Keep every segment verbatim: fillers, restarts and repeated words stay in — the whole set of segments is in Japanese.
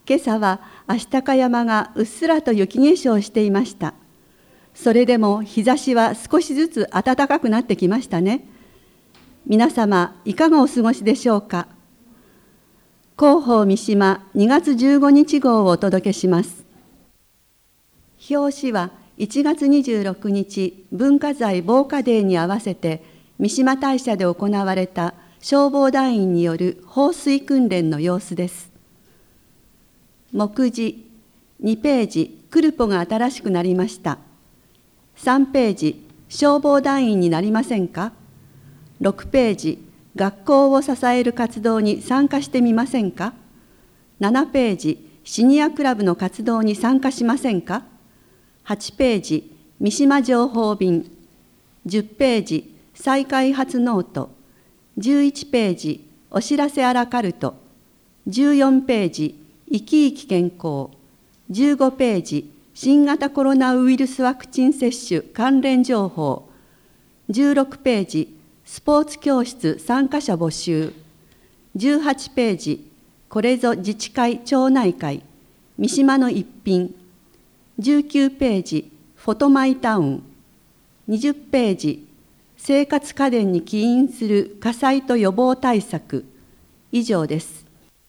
今朝は足高山がうっすらと雪化粧していました。それでも日差しは少しずつ暖かくなってきましたね。皆様いかがお過ごしでしょうか。広報三島にがつじゅうごにち号をお届けします。表紙はいちがつにじゅうろくにち文化財防火デーに合わせて三島大社で行われた消防団員による放水訓練の様子です。目次にページ、クルポが新しくなりました。さんページ、消防団員になりませんか。ろくページ、学校を支える活動に参加してみませんか。ななページ、シニアクラブの活動に参加しませんか。はちページ、三島情報便。じゅっページ、再開発ノート。じゅういちページ、お知らせアラカルト。じゅうよんページ、生き生き健康。じゅうごページ、新型コロナウイルスワクチン接種関連情報。じゅうろくページ、スポーツ教室参加者募集。じゅうはちページ、これぞ自治会町内会、三島の一品。じゅうきゅうページ、フォトマイタウン。にじゅうページ、生活家電に起因する火災と予防対策。以上です。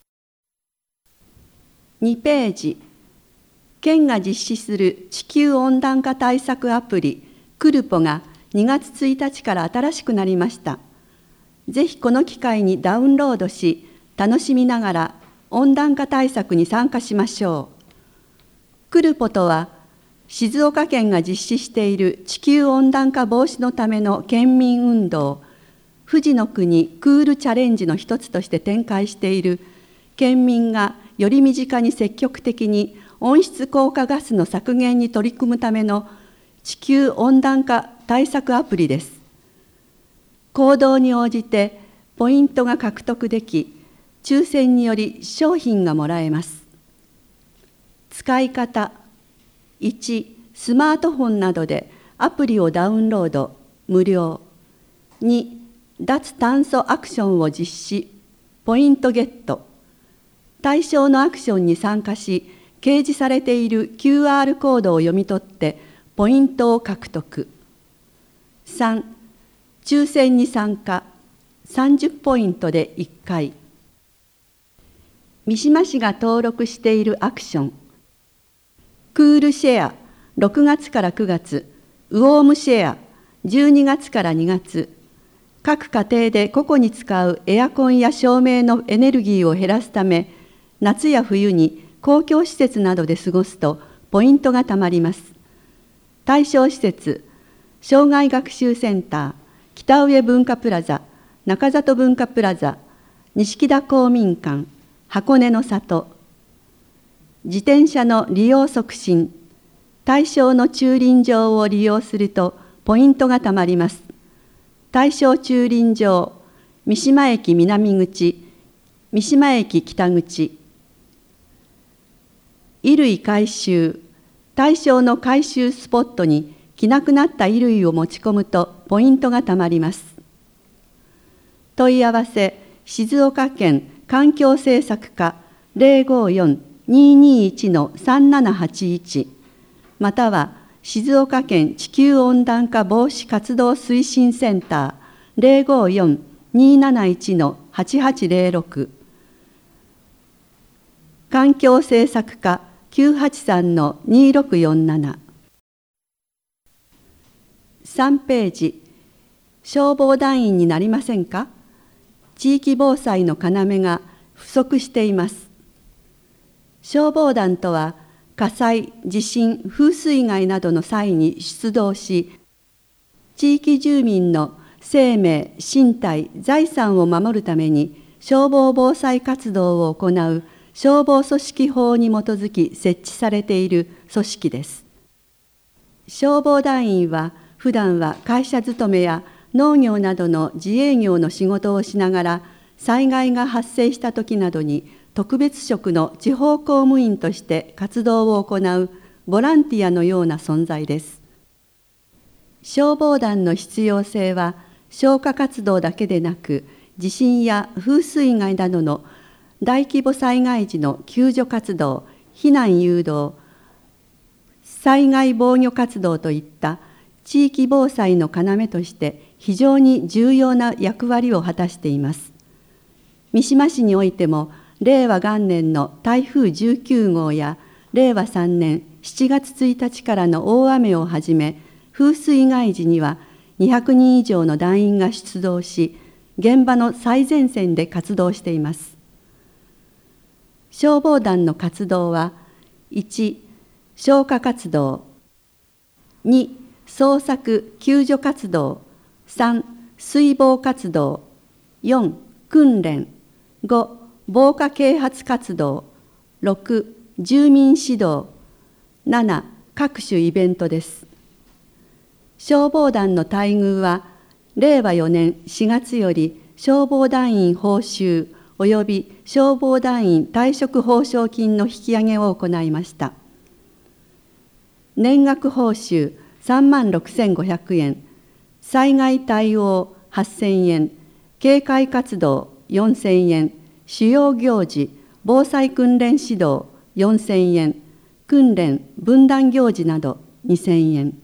にページ、県が実施する地球温暖化対策アプリクルポがにがつついたちから新しくなりました。ぜひこの機会にダウンロードし、楽しみながら温暖化対策に参加しましょう。クルポとは、静岡県が実施している地球温暖化防止のための県民運動、富士の国クールチャレンジの一つとして展開している、県民がより身近に積極的に温室効果ガスの削減に取り組むための地球温暖化対策アプリです。行動に応じてポイントが獲得でき、抽選により商品がもらえます。使い方いち、スマートフォンなどでアプリをダウンロード、無料。に、脱炭素アクションを実施、ポイントゲット。対象のアクションに参加し、掲示されている キューアール コードを読み取ってポイントを獲得。さん、抽選に参加、さんじゅうポイントでいっかい。三島市が登録しているアクション。クールシェア、ろくがつからくがつ、ウォームシェア、じゅうにがつからにがつ。各家庭で個々に使うエアコンや照明のエネルギーを減らすため、夏や冬に公共施設などで過ごすとポイントがたまります。対象施設、障害学習センター、北上文化プラザ、中里文化プラザ、錦田公民館、箱根の里。自転車の利用促進、対象の駐輪場を利用するとポイントがたまります。対象駐輪場、三島駅南口、三島駅北口。衣類回収、対象の回収スポットに着なくなった衣類を持ち込むとポイントがたまります。問い合わせ、静岡県環境政策課 ゼロごよん にーにーいち さんななはちいち または静岡県地球温暖化防止活動推進センター ゼロごよん にーなないち はちはちゼロろく 環境政策課 きゅうはちさん にーろくよんなな。さんページ、消防団員になりませんか。地域防災の要が不足しています。消防団とは、火災、地震、風水害などの際に出動し、地域住民の生命、身体、財産を守るために消防防災活動を行う消防組織法に基づき設置されている組織です。消防団員は普段は会社勤めや農業などの自営業の仕事をしながら、災害が発生した時などに特別職の地方公務員として活動を行うボランティアのような存在です。消防団の必要性は消火活動だけでなく、地震や風水害などの大規模災害時の救助活動、避難誘導、災害防御活動といった地域防災の要として非常に重要な役割を果たしています。三島市においても、令和元年の台風じゅうきゅうごうや令和さんねんしちがつついたちからの大雨をはじめ、風水害時にはにひゃくにん以上の団員が出動し、現場の最前線で活動しています。消防団の活動は、いち、消火活動、に、捜索・救助活動、さん、水防活動、よん、訓練、ご、防火啓発活動、ろく、住民指導、なな、各種イベントです。消防団の待遇は、令和よねんしがつより消防団員報酬および消防団員退職報奨金の引き上げを行いました。年額報酬さんまんろくせんごひゃくえん、災害対応はっせんえん、警戒活動よんせんえん、主要行事、防災訓練指導よんせんえん、訓練、分団行事などにせんえん。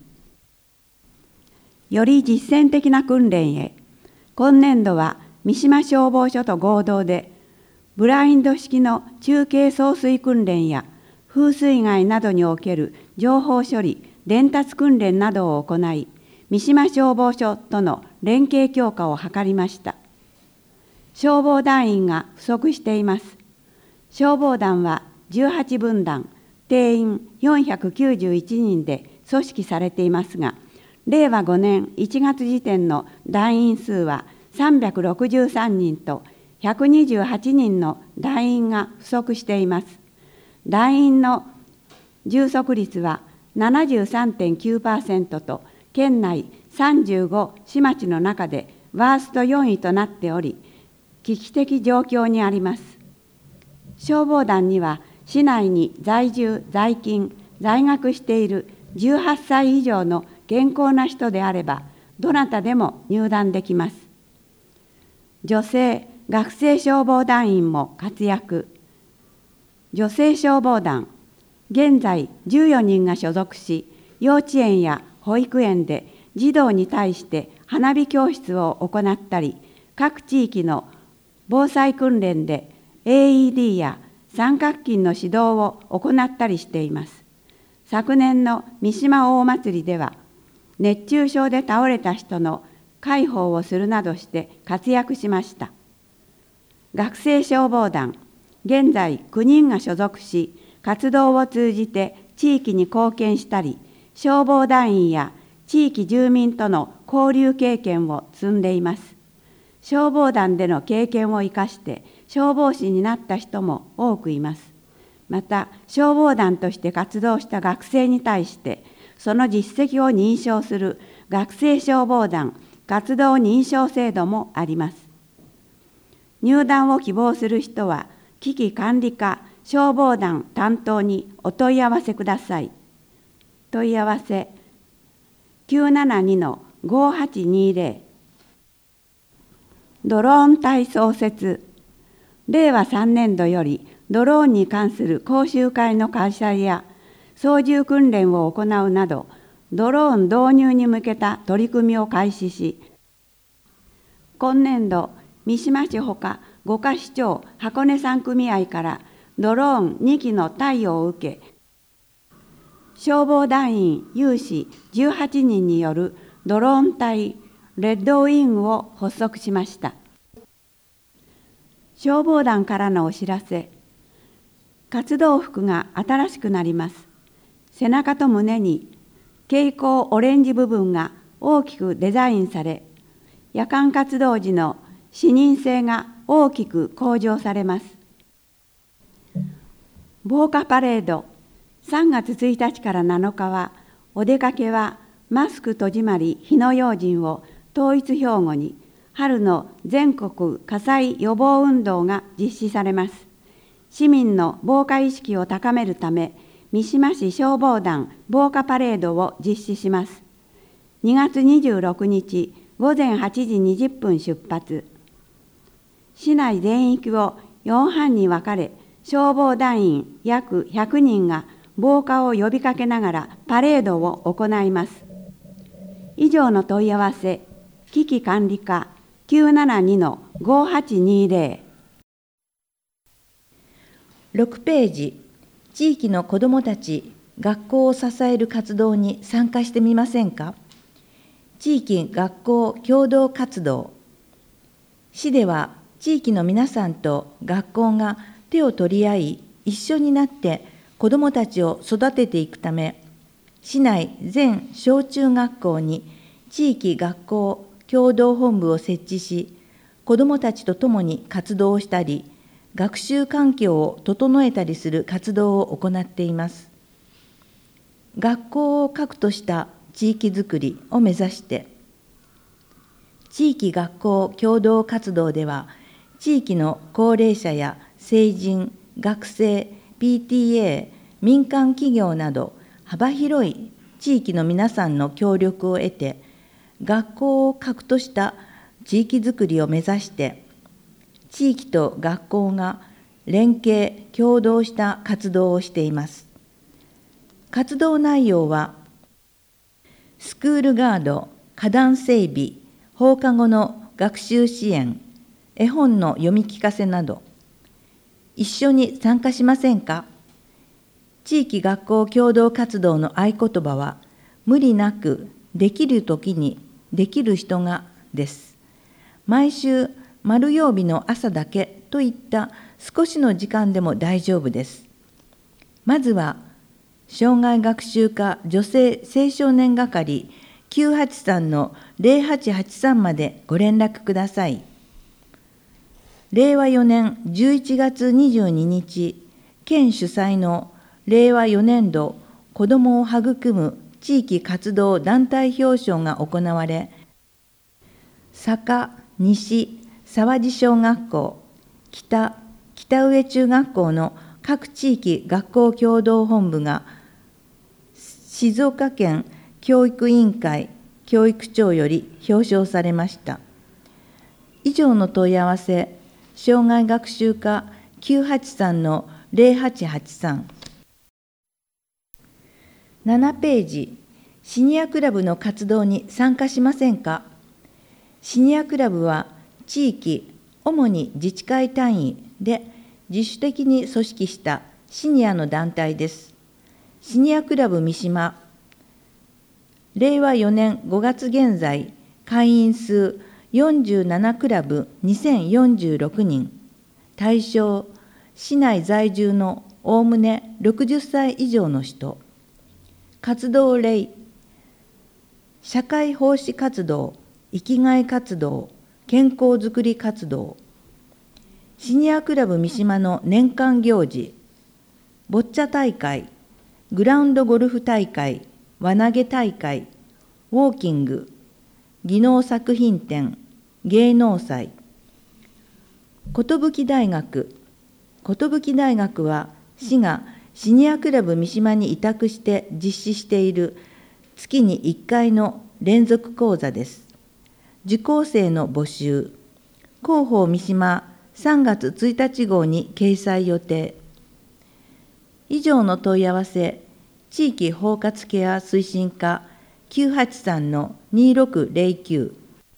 より実践的な訓練へ、今年度は三島消防署と合同で、ブラインド式の中継送水訓練や風水害などにおける情報処理、伝達訓練などを行い、三島消防署との連携強化を図りました。消防団員が不足しています。消防団はじゅうはちぶんだん、定員よんひゃくきゅうじゅういちにんで組織されていますが、令和ごねんいちがつ時点の団員数はさんびゃくろくじゅうさんにんとひゃくにじゅうはちにんの団員が不足しています。団員の充足率は ななじゅうさんてんきゅうパーセント と県内さんじゅうご市町の中でワーストよんいとなっており、危機的状況にあります。消防団には市内に在住、在勤、在学しているじゅうはっさい以上の健康な人であれば、どなたでも入団できます。女性、学生消防団員も活躍。女性消防団、現在じゅうよにんが所属し、幼稚園や保育園で児童に対して花火教室を行ったり、各地域の防災訓練で エーイーディー や三角巾の指導を行ったりしています。昨年の三島大祭りでは、熱中症で倒れた人の介抱をするなどして活躍しました。学生消防団、現在きゅうにんが所属し、活動を通じて地域に貢献したり、消防団員や地域住民との交流経験を積んでいます。消防団での経験を生かして消防士になった人も多くいます。また、消防団として活動した学生に対して、その実績を認証する学生消防団活動認証制度もあります。入団を希望する人は、危機管理課消防団担当にお問い合わせください。問い合わせきゅうななにのごはちにぜろ。ドローン隊創設。令和さんねんどよりドローンに関する講習会の開催や操縦訓練を行うなど、ドローン導入に向けた取り組みを開始し、今年度、三島市ほか五ヶ市町箱根さん組合からドローンにきの貸与を受け、消防団員有志じゅうはちにんによるドローン隊レッドウィングを発足しました。消防団からのお知らせ。活動服が新しくなります。背中と胸に蛍光オレンジ部分が大きくデザインされ、夜間活動時の視認性が大きく向上されます。防火パレード、さんがつついたちからなのかは、お出かけはマスク戸締まり火の用心を統一標語に、春の全国火災予防運動が実施されます。市民の防火意識を高めるため、三島市消防団防火パレードを実施します。にがつにじゅうろくにちごぜんはちじにじゅっぷん出発。市内全域をよん班に分かれ、消防団員約ひゃくにんが防火を呼びかけながらパレードを行います。以上の問い合わせ、危機管理課 きゅうななにのごはちにゼロ。ろくページ、地域の子どもたち、学校を支える活動に参加してみませんか。地域学校共同活動。市では地域の皆さんと学校が手を取り合い、一緒になって子どもたちを育てていくため、市内全小中学校に地域学校共同本部を設置し、子どもたちと共に活動をしたり、学習環境を整えたりする活動を行っています。学校を核とした地域づくりを目指して、地域学校共同活動では、地域の高齢者や成人、学生、ピーティーエー、民間企業など幅広い地域の皆さんの協力を得て、学校を核とした地域づくりを目指して、地域と学校が連携・協働した活動をしています。活動内容は、スクールガード、花壇整備、放課後の学習支援、絵本の読み聞かせなど、一緒に参加しませんか。地域学校共同活動の合言葉は、無理なく、できるときにできる人がです。毎週、丸曜日の朝だけといった少しの時間でも大丈夫です。まずは、障害学習課女性青少年係きゅうはちさんのゼロはちはちさんまでご連絡ください。れいわよねんじゅういちがつにじゅうににち、県主催のれいわよねんど子どもを育む地域活動団体表彰が行われ、坂、西、沢地小学校、北、北上中学校の各地域学校共同本部が、静岡県教育委員会教育長より表彰されました。以上の問い合わせ、障害学習課きゅうはちさんのゼロはちはちさん。ななページ、シニアクラブの活動に参加しませんか。シニアクラブは地域、主に自治会単位で自主的に組織したシニアの団体です。シニアクラブ三島、れいわよねんごがつ現在、会員数よんじゅうななクラブにせんよんじゅうろくにん、対象、市内在住のおおむねろくじゅっさい以上の人、活動例、社会奉仕活動、生きがい活動、健康づくり活動、シニアクラブ三島の年間行事、ボッチャ大会、グラウンドゴルフ大会、輪投げ大会、ウォーキング、技能作品展、芸能祭。寿大学。寿大学は市がシニアクラブ三島に委託して実施している月にいっかいの連続講座です。受講生の募集。広報三島さんがつついたち号に掲載予定。以上の問い合わせ、地域包括ケア推進課きゅうはちさんのにろくゼロきゅう。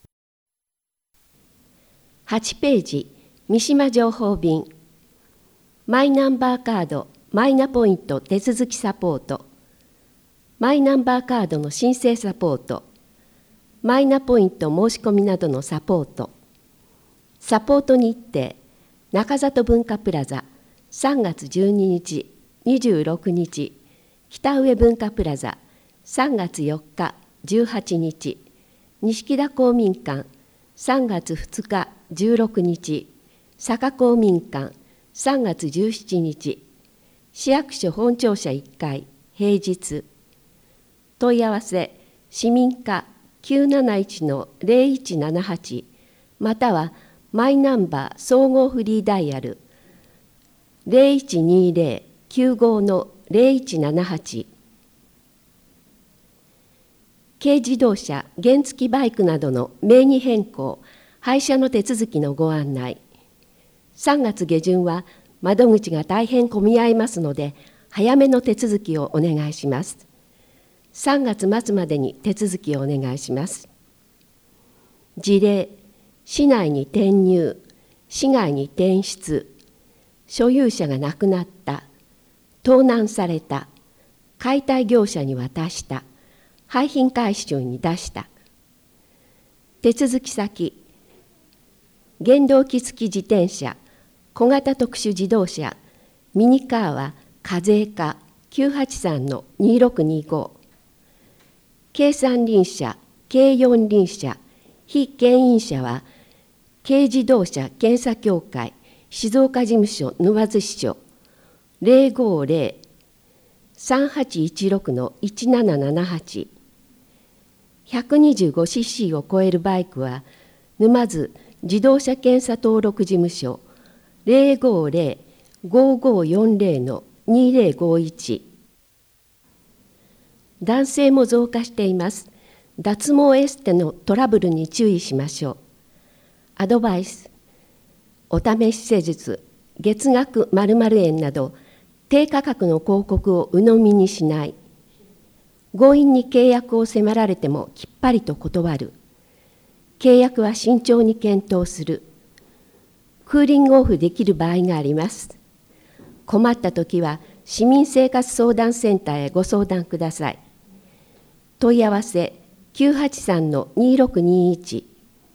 はちページ、三島情報便。マイナンバーカード、マイナポイント手続きサポート。マイナンバーカードの申請サポート。マイナポイント申し込みなどのサポート。サポート日程、中里文化プラザ、さんがつじゅうににち、にじゅうろくにち、北上文化プラザ、さんがつよっか、じゅうはちにち、錦田公民館、さんがつふつか、じゅうろくにち、坂公民館、さんがつじゅうしちにち、市役所本庁舎いっかい、平日。問い合わせ、市民課きゅうなないちのゼロいちななはち、またはマイナンバー総合フリーダイヤルゼロいちにゼロ きゅうごのゼロいちななはち。軽自動車、原付バイクなどの名義変更、廃車の手続きのご案内。 さんがつ下旬は窓口が大変混み合いますので、早めの手続きをお願いします。さんがつ末までに手続きをお願いします。事例、市内に転入、市外に転出、所有者が亡くなった、盗難された、解体業者に渡した、廃品回収に出した。手続き先、原動機付き自転車、小型特殊自動車、ミニカーは課税課 きゅうはちさんのにろくにご。軽三輪車、軽四輪車、非牽引車は軽自動車検査協会静岡事務所沼津支所 ゼロごゼロ さんはちいちろくのいちななななはち。ひゃくにじゅうごシーシー を超えるバイクは沼津自動車検査登録事務所 ゼロごゼロ ごごよんゼロのにゼロごいち。男性も増加しています。脱毛エステのトラブルに注意しましょう。アドバイス、お試し施術、月額〇〇円など低価格の広告を鵜呑みにしない。強引に契約を迫られてもきっぱりと断る。契約は慎重に検討する。クーリングオフできる場合があります。困ったときは市民生活相談センターへご相談ください。問い合わせきゅうはちさんのにろくにいち。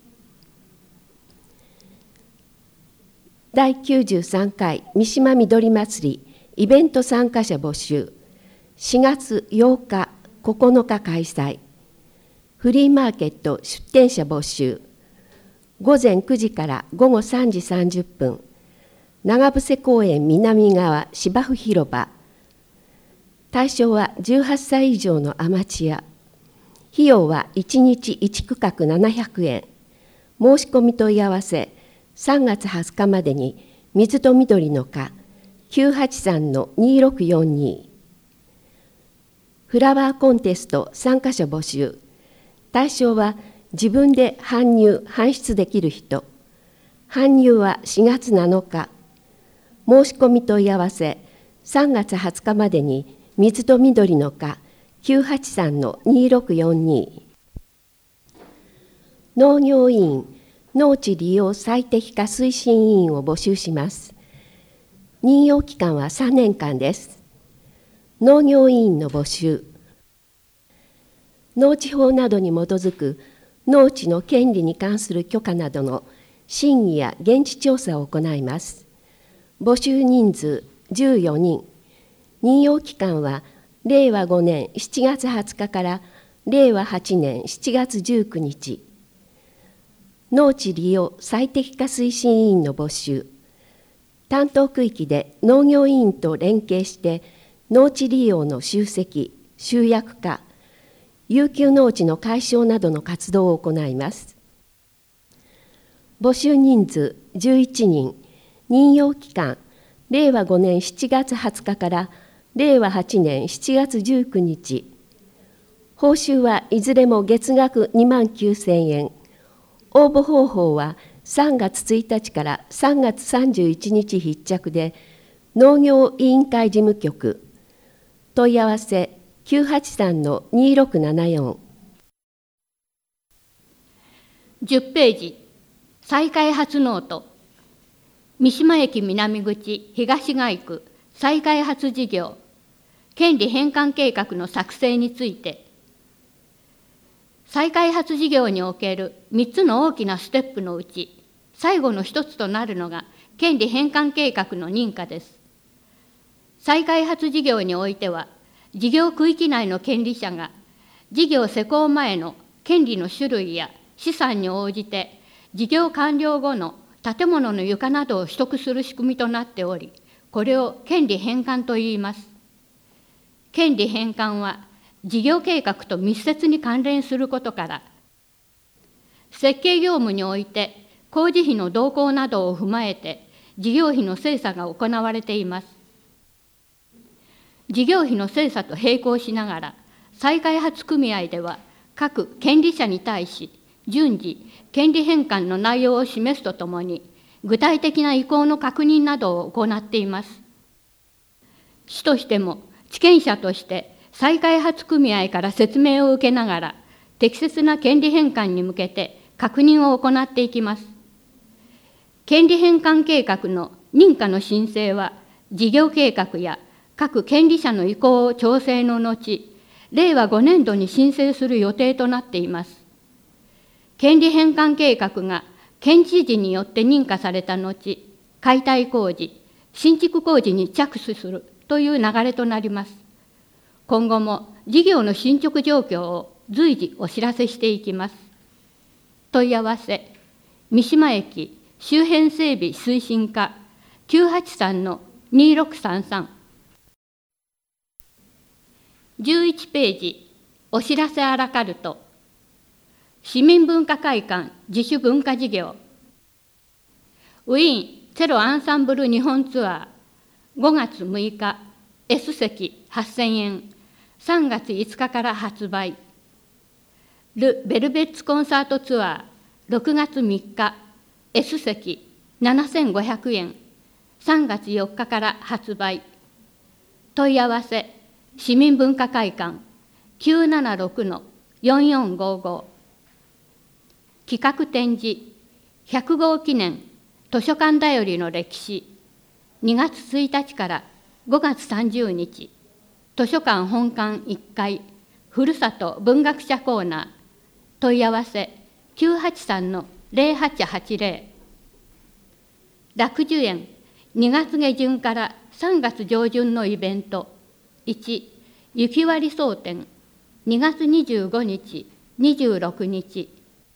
だいきゅうじゅうさんかい三島みどり祭りイベント参加者募集。しがつようか、ここのか開催。フリーマーケット出店者募集。ごぜんくじからごごさんじさんじゅっぷん。長伏公園南側芝生広場。対象はじゅうはっさい以上のアマチュア。費用はいちにちいちくかくななひゃくえん。申し込み問い合わせさんがつはつかまでに水と緑の課 きゅうはちさんのにろくよんに。フラワーコンテスト参加者募集。対象は自分で搬入・搬出できる人。搬入はしがつなのか。申し込み問い合わせさんがつはつかまでに水と緑の課きゅうはちさんのにろくよんに。農業委員農地利用最適化推進委員を募集します。任用期間はさんねんかんです。農業委員の募集。農地法などに基づく農地の権利に関する許可などの審議や現地調査を行います。募集人数じゅうよにん。任用期間はれいわごねんしちがつはつかかられいわはちねんしちがつじゅうくにち。農地利用最適化推進委員の募集。担当区域で農業委員と連携して農地利用の集積・集約化、遊休農地の解消などの活動を行います。募集人数じゅういちにん。任用期間れいわごねんしちがつはつかかられいわはちねんしちがつじゅうくにち。報酬はいずれも月額にまんきゅうせんえん。応募方法はさんがつついたちからさんがつさんじゅういちにち必着で、農業委員会事務局。問い合わせきゅうはちさんのにろくななよん。 じゅっページ、再開発ノート。三島駅南口東街区再開発事業、権利返還計画の作成について、再開発事業におけるみっつの大きなステップのうち、最後のひとつとなるのが権利返還計画の認可です。再開発事業においては、事業区域内の権利者が事業施行前の権利の種類や資産に応じて事業完了後の建物の床などを取得する仕組みとなっており、これを権利返還といいます。権利返還は事業計画と密接に関連することから、設計業務において工事費の動向などを踏まえて事業費の精査が行われています。事業費の精査と並行しながら、再開発組合では各権利者に対し順次権利返還の内容を示すとともに、 具体的な意向の確認などを行っています。市としても地権者として再開発組合から説明を受けながら適切な権利返還に向けて確認を行っていきます。権利返還計画の認可の申請は事業計画や各権利者の意向を調整の後、れいわごねんどに申請する予定となっています。権利返還計画が県知事によって認可された後、解体工事、新築工事に着手するという流れとなります。今後も事業の進捗状況を随時お知らせしていきます。問い合わせ、三島駅周辺整備推進課 きゅうはちさんのにろくさんさん。じゅういちページ、お知らせアラカルト。市民文化会館自主文化事業。ウィーンチェロアンサンブル日本ツアーごがつむいか S 席はっせんえん、さんがついつかから発売。ル・ベルベッツコンサートツアーろくがつみっか S 席ななせんごひゃくえん、さんがつよっかから発売。問い合わせ、市民文化会館 きゅうななろくのよんよんごご。企画展示ひゃくごう記念図書館だよりの歴史、にがつついたちからごがつさんじゅうにち、図書館本館いっかい、ふるさと文学者コーナー。問い合わせきゅうはちさんのぜろはちはちぜろ。楽寿園にがつげじゅんからさんがつじょうじゅんのイベント。いち、雪割争点にがつにじゅうごにち、にじゅうろくにち。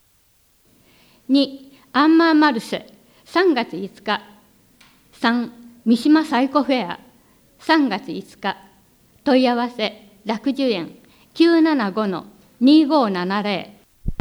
に、アンマーマルシェさんがついつか。さん、三島サイコフェアさんがついつか。問い合わせ楽寿園 きゅうななごのにごななぜろ。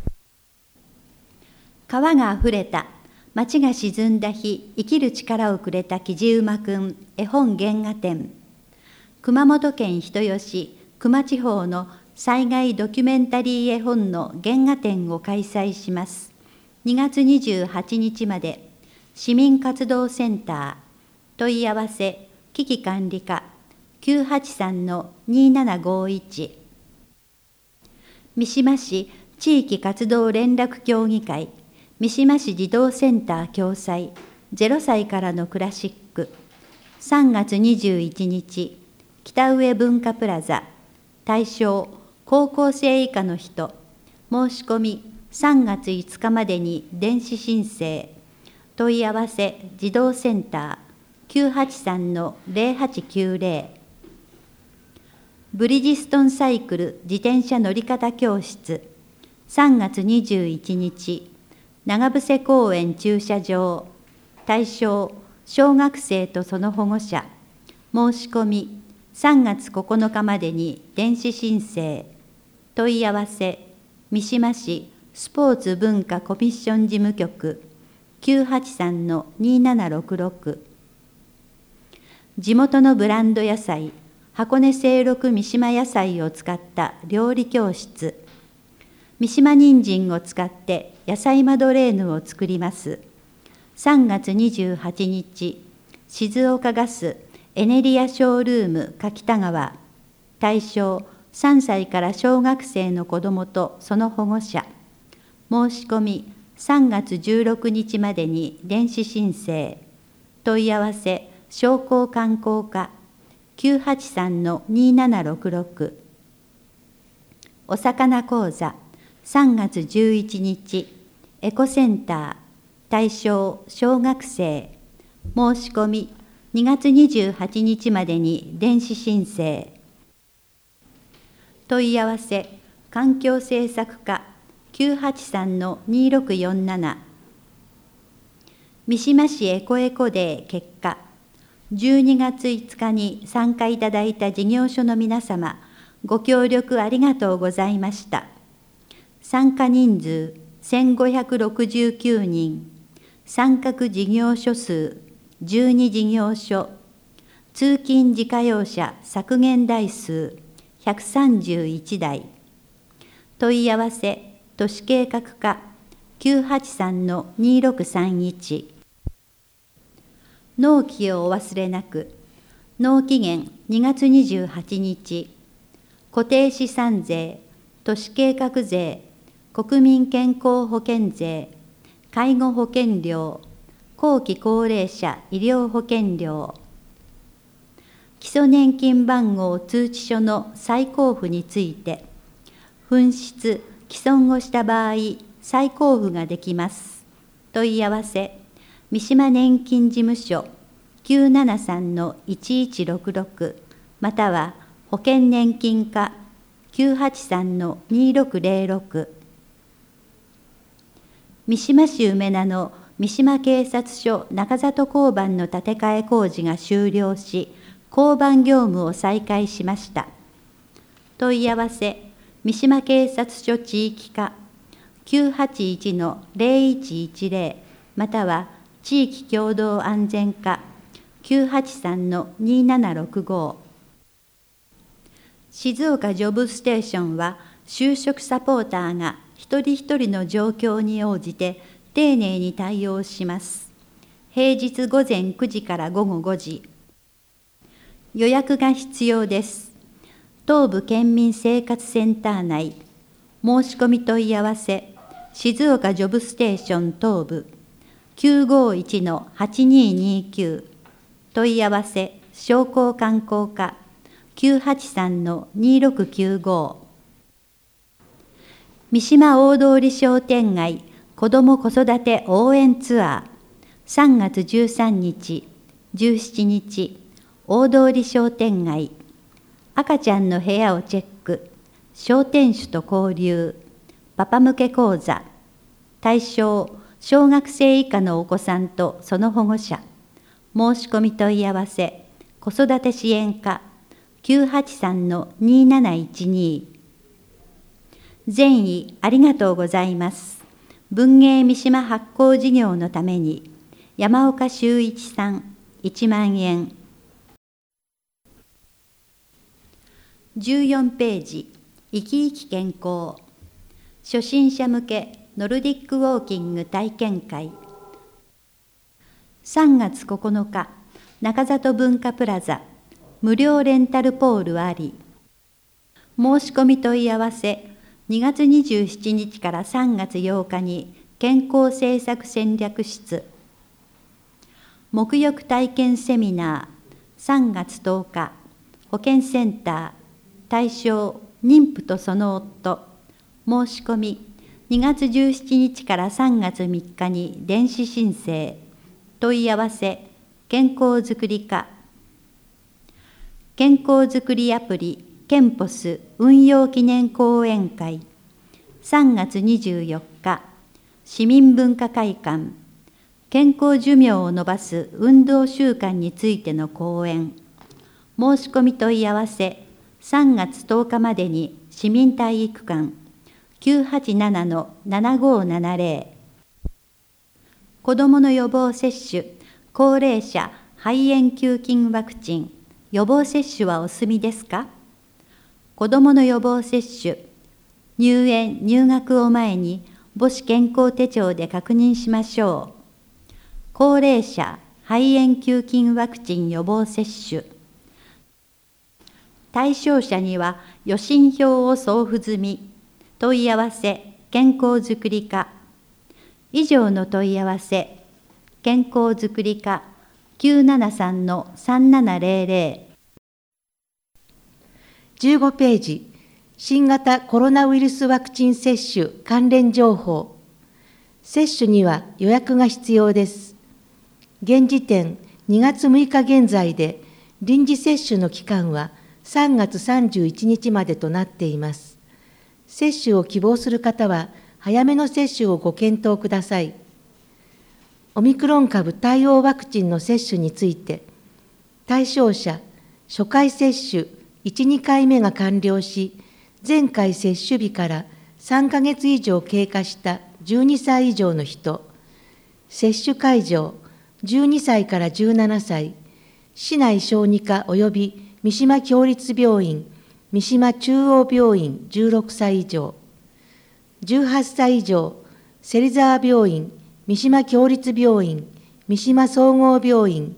川があふれた、町が沈んだ日、生きる力をくれたキジ馬くん絵本原画展。熊本県人吉、球磨地方の災害ドキュメンタリー絵本の原画展を開催します。にがつにじゅうはちにちまで、市民活動センター、問い合わせ、危機管理課きゅうはちさんのにななごいち。三島市地域活動連絡協議会、三島市児童センター共催、ゼロさいからのクラシック、さんがつにじゅういちにち、北上文化プラザ、対象、高校生以下の人、申し込み、さんがついつかまでに電子申請、問い合わせ、児童センター、きゅうはちさんのぜろはちきゅうぜろ。ブリヂストンサイクル自転車乗り方教室、さんがつにじゅういちにち、長伏公園駐車場、対象、小学生とその保護者、申し込み、さんがつここのかまでに電子申請、問い合わせ、三島市スポーツ文化コミッション事務局、きゅうはちさんのにななろくろく。地元のブランド野菜、箱根清六三島野菜を使った料理教室、三島人参を使って野菜マドレーヌを作ります。さんがつにじゅうはちにち、静岡ガスエネリアショールーム柿田川、対象さんさいから小学生の子どもとその保護者、申し込みさんがつじゅうろくにちまでに電子申請、問い合わせ商工観光課きゅうはちさんのにななろくろく。お魚講座さんがつじゅういちにち、エコセンター、対象小学生、申し込みにがつにじゅうはちにちまでに電子申請、問い合わせ環境政策課きゅうはちさんのにろくよんなな。三島市エコエコデー結果、じゅうにがついつかに参加いただいた事業所の皆様、ご協力ありがとうございました。参加人数せんごひゃくろくじゅうきゅうにん、参画事業所数じゅうにじぎょうしょ、通勤自家用車削減台数ひゃくさんじゅういちだい、問い合わせ都市計画課きゅうはちさんのにろくさんいち。 納期をお忘れなく。納期限にがつにじゅうはちにち。固定資産税、都市計画税、国民健康保険税、介護保険料、後期高齢者医療保険料。基礎年金番号通知書の再交付について、紛失・毀損をした場合、再交付ができます。問い合わせ、三島年金事務所 きゅうななさんのいちいちろくろく または保険年金課 きゅうはちさんのにろくぜろろく。三島市梅名の三島警察署中里交番の建て替え工事が終了し、交番業務を再開しました。問い合わせ、三島警察署地域課 きゅうはちいちのぜろいちいちぜろ または地域共同安全課 きゅうはちさんのにななろくご。静岡ジョブステーションは就職サポーターが一人一人の状況に応じて丁寧に対応します。平日午前くじから午後ごじ。予約が必要です。東部県民生活センター内、申し込み問い合わせ、静岡ジョブステーション東部 きゅうごいちのはちににきゅう、問い合わせ、商工観光課 きゅうはちさんのにろくきゅうご。三島大通商店街子ども子育て応援ツアーさんがつじゅうさんにち、じゅうしちにち、大通商店街、赤ちゃんの部屋をチェック、商店主と交流、パパ向け講座、対象、小学生以下のお子さんとその保護者、申し込み問い合わせ、子育て支援課、きゅうはちさんのになないちに。善意ありがとうございます。文芸三島発行事業のために、山岡修一さん、いちまんえん。じゅうよんページ、生き生き健康。初心者向けノルディックウォーキング体験会。さんがつここのか、中里文化プラザ、無料レンタルポールあり。申し込み問い合わせ、にがつにじゅうしちにちからさんがつようかに健康政策戦略室。沐浴体験セミナー、さんがつとおか、保健センター、対象、妊婦とその夫。申し込み、にがつじゅうしちにちからさんがつみっかに電子申請。問い合わせ、健康づくり課。健康づくりアプリ、ケンポス運用記念講演会。さんがつにじゅうよっか、市民文化会館。健康寿命を延ばす運動習慣についての講演。申し込み問い合わせ、さんがつとおかまでに市民体育館 きゅうはちななのななごななぜろ。子どもの予防接種、高齢者肺炎球菌ワクチン、予防接種はお済みですか？子どもの予防接種、入園・入学を前に母子健康手帳で確認しましょう。高齢者肺炎球菌ワクチン予防接種。対象者には予診票を送付済み。問い合わせ、健康づくり課。以上の問い合わせ、健康づくり課 きゅうななさんのさんななぜろぜろ。 じゅうごページ、新型コロナウイルスワクチン接種関連情報。接種には予約が必要です。現時点にがつむいか現在で、臨時接種の期間はさんがつさんじゅういちにちまでとなっています。接種を希望する方は、早めの接種をご検討ください。オミクロン株対応ワクチンの接種について、対象者、初回接種いち、にかいめが完了し、前回接種日からさんかげつ以上経過したじゅうにさい以上の人、接種会場、じゅうにさいからじゅうななさい、市内小児科及び三島共立病院、三島中央病院じゅうろくさい以上、じゅうはっさい以上、芹沢病院、三島共立病院、三島総合病院、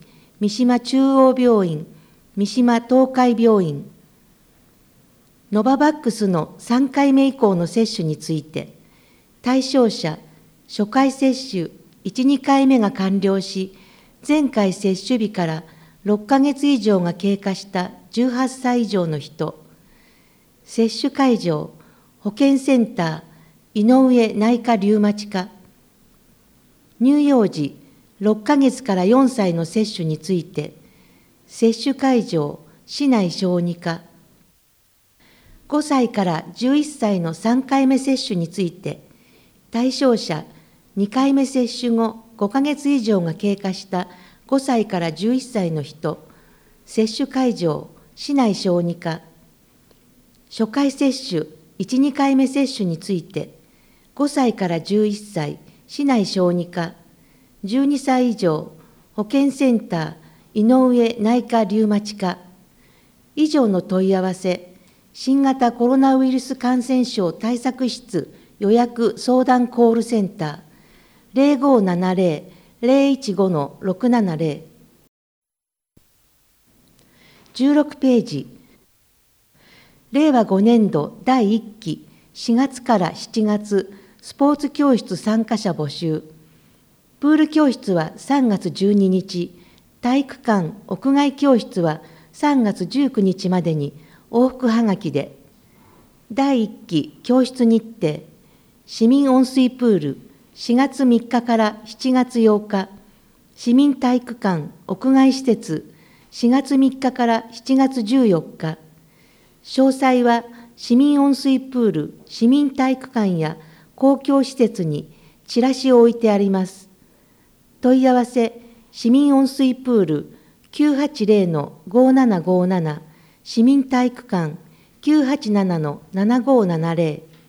三島中央病院、三島東海病院、ノババックスのさんかいめ以降の接種について、対象者、初回接種いち、にかいめが完了し、前回接種日からろっかげつ以上が経過したじゅうはっさい以上の人、接種会場、保健センター、井上内科リウマチ科、乳幼児ろっかげつからよんさいの接種について、接種会場、市内小児科、ごさいからじゅういっさいのさんかいめ接種について、対象者、にかいめ接種後ごかげつ以上が経過したごさいからじゅういっさいの人、接種会場、市内小児科、初回接種いち、にかいめ接種について、ごさいからじゅういっさい、市内小児科、じゅうにさい以上、保健センター、井上内科リウマチ科、以上の問い合わせ、新型コロナウイルス感染症対策室予約相談コールセンター、ゼロごーななゼロ ゼロいちごのろくななゼロ。じゅうろくページ、れいわごねんどだいいっきしがつからしちがつ、スポーツ教室参加者募集。プール教室はさんがつじゅうににち、体育館・屋外教室はさんがつじゅうくにちまでに往復はがきで、だいいっき教室日程、市民温水プール、しがつみっかからしちがつようか、市民体育館・屋外施設、しがつみっかからしちがつじゅうよっか、詳細は市民温水プール、市民体育館や公共施設にチラシを置いてあります。問い合わせ、市民温水プール きゅうはちゼロのごーななごーなな、市民体育館 きゅうはちななのななごーななゼロ。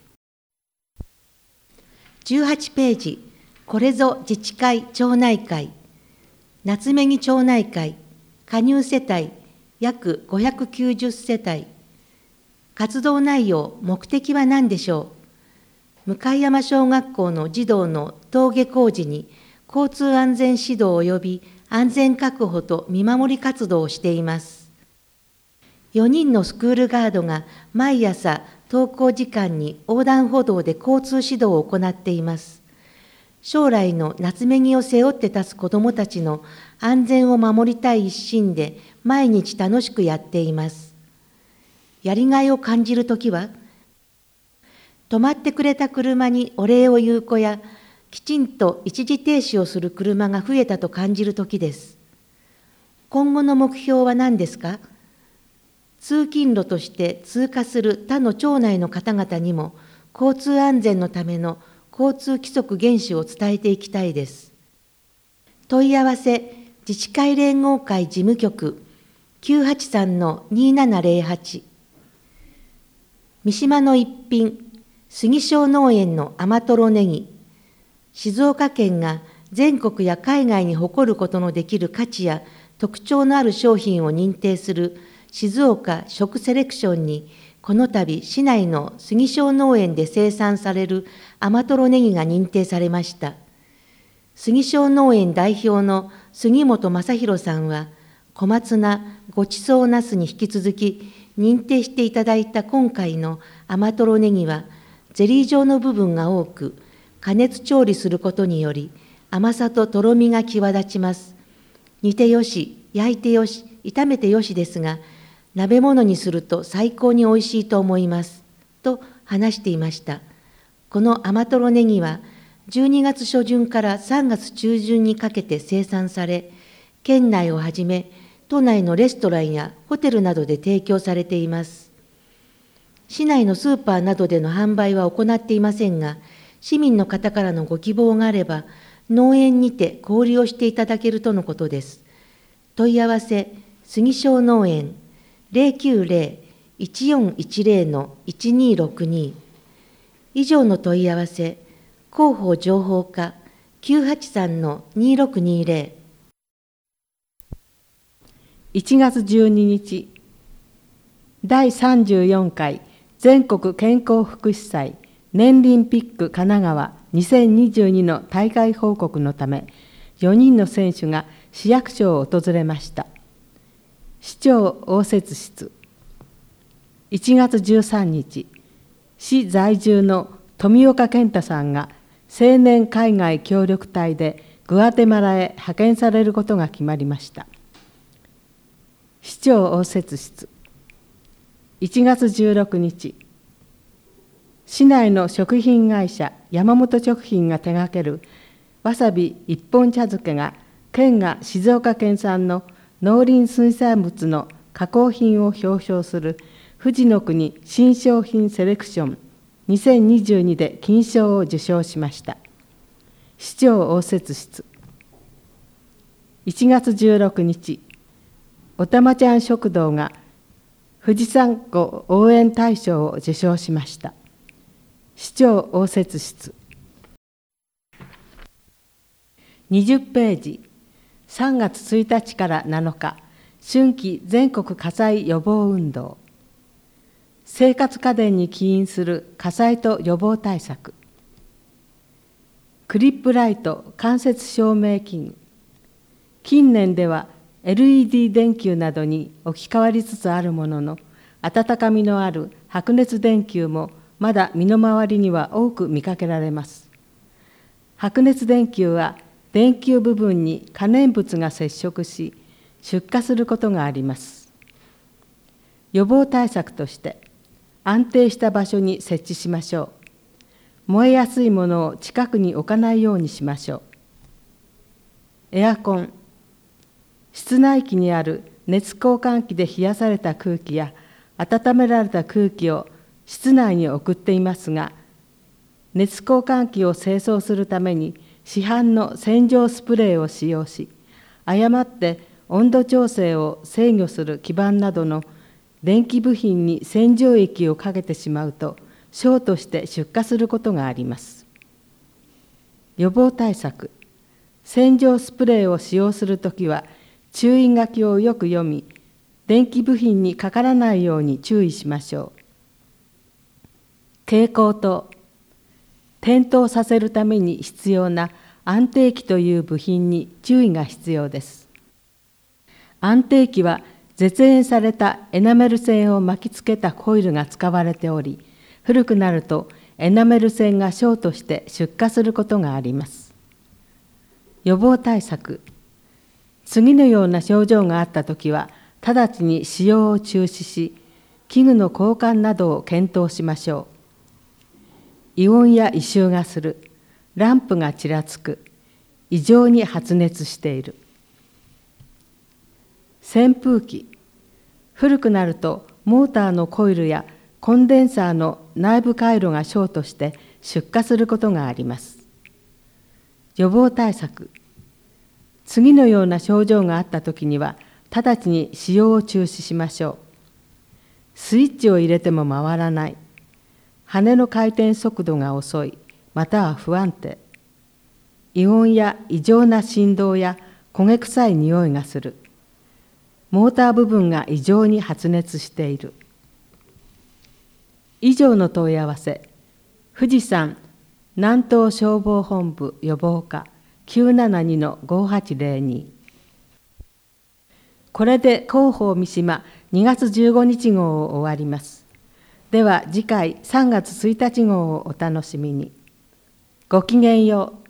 じゅうはちページ、これぞ自治会町内会、夏目木町内会、加入世帯約ごひゃくきゅうじゅっせたい、活動内容、目的は何でしょう。向山小学校の児童の登下校時に交通安全指導及び安全確保と見守り活動をしています。よにんのスクールガードが毎朝登校時間に横断歩道で交通指導を行っています。将来の夏目木を背負って立つ子どもたちの安全を守りたい一心で毎日楽しくやっています。やりがいを感じるときは、止まってくれた車にお礼を言う子や、きちんと一時停止をする車が増えたと感じるときです。今後の目標は何ですか？通勤路として通過する他の町内の方々にも、交通安全のための交通規則厳守を伝えていきたいです。問い合わせ、自治会連合会事務局 きゅうはちさんのにななゼロはち。三島の一品、杉庄農園の甘とろネギ。静岡県が全国や海外に誇ることのできる価値や特徴のある商品を認定する静岡食セレクションに、この度市内の杉庄農園で生産される甘とろネギが認定されました。杉庄農園代表の杉本正弘さんは、小松菜、ごちそうなすに引き続き認定していただいた今回の甘とろネギは、ゼリー状の部分が多く、加熱調理することにより甘さととろみが際立ちます。煮てよし、焼いてよし、炒めてよしですが、鍋物にすると最高においしいと思います、と話していました。この甘とろネギは、じゅうにがつしょじゅんからさんがつちゅうじゅんにかけて生産され、県内をはじめ、都内のレストランやホテルなどで提供されています。市内のスーパーなどでの販売は行っていませんが、市民の方からのご希望があれば、農園にて小売りをしていただけるとのことです。問い合わせ、杉庄農園ゼロきゅうゼロ いちよんいちゼロのいちにろくに。以上の問い合わせ、広報情報課 きゅうはちさんのにろくにゼロ。 いちがつじゅうににち、だいさんじゅうよんかい全国健康福祉祭年輪ピック神奈川にせんにじゅうにの大会報告のため、よにんの選手が市役所を訪れました。市長応接室。いちがつじゅうさんにち、市在住の富岡健太さんが青年海外協力隊でグアテマラへ派遣されることが決まりました。市長応接室。いちがつじゅうろくにち、市内の食品会社山本食品が手掛けるわさび一本茶漬けが県が静岡県産の農林水産物の加工品を表彰する富士の国新商品セレクションにせんにじゅうにで金賞を受賞しました。市長応接室。いちがつじゅうろくにち、おたまちゃん食堂が富士山湖応援大賞を受賞しました。市長応接室。にじゅっページ、さんがつついたちからなのか、春季全国火災予防運動。生活家電に起因する火災と予防対策。クリップライト間接照明器具。近年では エルイーディー 電球などに置き換わりつつあるものの、温かみのある白熱電球もまだ身の回りには多く見かけられます。白熱電球は電球部分に可燃物が接触し、出火することがあります。予防対策として、安定した場所に設置しましょう。燃えやすいものを近くに置かないようにしましょう。エアコン。室内機にある熱交換器で冷やされた空気や温められた空気を室内に送っていますが、熱交換器を清掃するために市販の洗浄スプレーを使用し、誤って温度調整を制御する基板などの電気部品に洗浄液をかけてしまうと、ショートして出火することがあります。予防対策。洗浄スプレーを使用するときは、注意書きをよく読み、電気部品にかからないように注意しましょう。蛍光灯。点灯させるために必要な安定器という部品に注意が必要です。安定器は絶縁されたエナメル線を巻きつけたコイルが使われており、古くなるとエナメル線がショートして出火することがあります。予防対策。次のような症状があったときは、直ちに使用を中止し、器具の交換などを検討しましょう。異音や異臭がする、ランプがちらつく、異常に発熱している。扇風機。古くなるとモーターのコイルやコンデンサーの内部回路がショートして出火することがあります。予防対策。次のような症状があったときには、直ちに使用を中止しましょう。スイッチを入れても回らない。羽の回転速度が遅い、または不安定。異音や異常な振動や焦げ臭い匂いがする。モーター部分が異常に発熱している。以上の問い合わせ、富士山南東消防本部予防課 きゅうななにのごはちぜろに。これで広報三島にがつじゅうごにち号を終わります。では次回さんがつついたち号をお楽しみに。ごきげんよう。